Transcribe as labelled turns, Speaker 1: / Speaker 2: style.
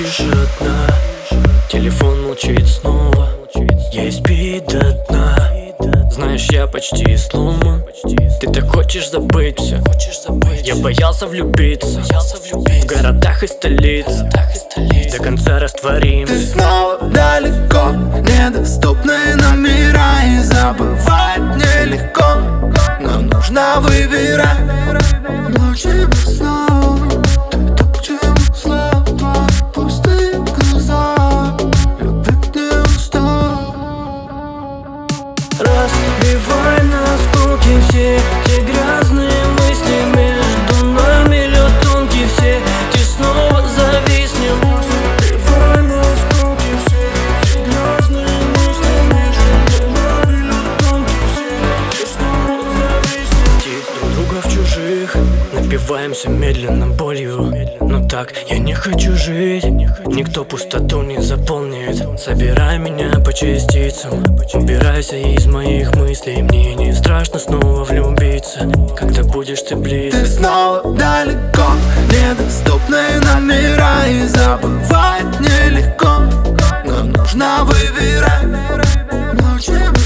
Speaker 1: лишь одна. Телефон молчит снова, ей спит до дна. Знаешь, я почти сломан. Ты так хочешь забыть все. Я боялся влюбиться в городах и столице. До конца растворимся.
Speaker 2: Ты снова далеко, недоступные номера. И забывать нелегко, но нужно выбирать. Ночи без снов, ты то, к чему слова. Пустые глаза, любить не устал.
Speaker 1: Разбивай на осколки все те грязные мысли. Между нами лед тонкий, все те снова зависнем. Разбивай на осколки все те грязные мысли. Между нами лед тонкий, все те снова зависнем. Друг друга в чужих напиваемся медленно болью. Но так я не хочу жить. Никто пустоту не заполнит. Собирай меня по частицам, убирайся из моих мыслей. Мне не страшно снова влюбиться, когда будешь ты близко.
Speaker 2: Ты снова далеко, недоступные номера. И забывать нелегко, но нужно выбирать. Ночи